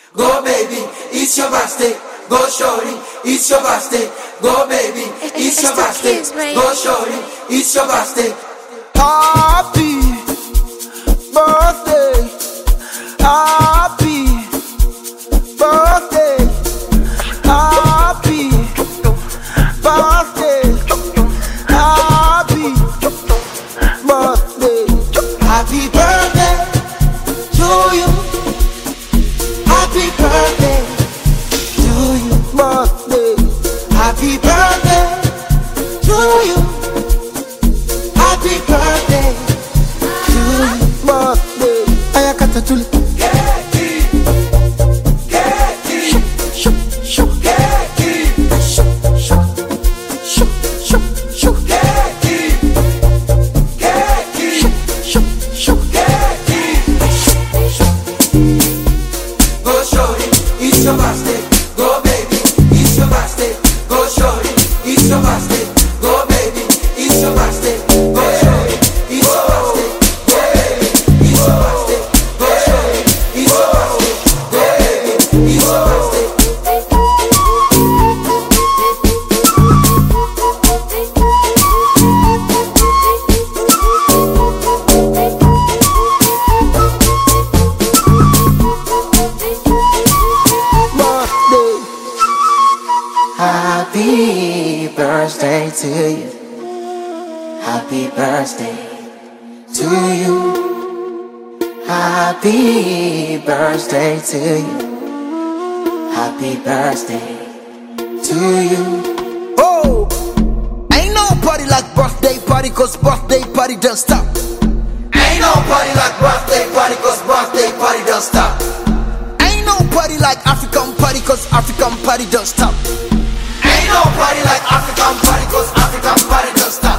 Go baby, it's your birthday. Go shorty, it's your birthday. Go baby, it's your birthday. Go shorty, it's your birthday. Happy birthday. Happy birthday. Happy birthday. Happy birthday. Happy birthday to you. Happy birthday to you. Birthday. Happy birthday to you. Happy birthday to you. Birthday. Ayakata tuli. Go shorty, it's your birthday. Go baby, it's your birthday. Go shorty, it's your birthday. Go baby, it's your birthday. Go shorty, it's your birthday. Go baby, it's your birthday. Go shorty, it's your birthday. Go baby, it's your birthday. Happy birthday to you. Happy birthday to you. Happy birthday to you. Happy birthday to you. Oh, ain't no party like birthday party, cause birthday party don't stop. Ain't no party like birthday party, cause birthday party don't stop. Ain't no party like African party, cause African party don't stop. Ain't no party like African party, cause African party don't stop.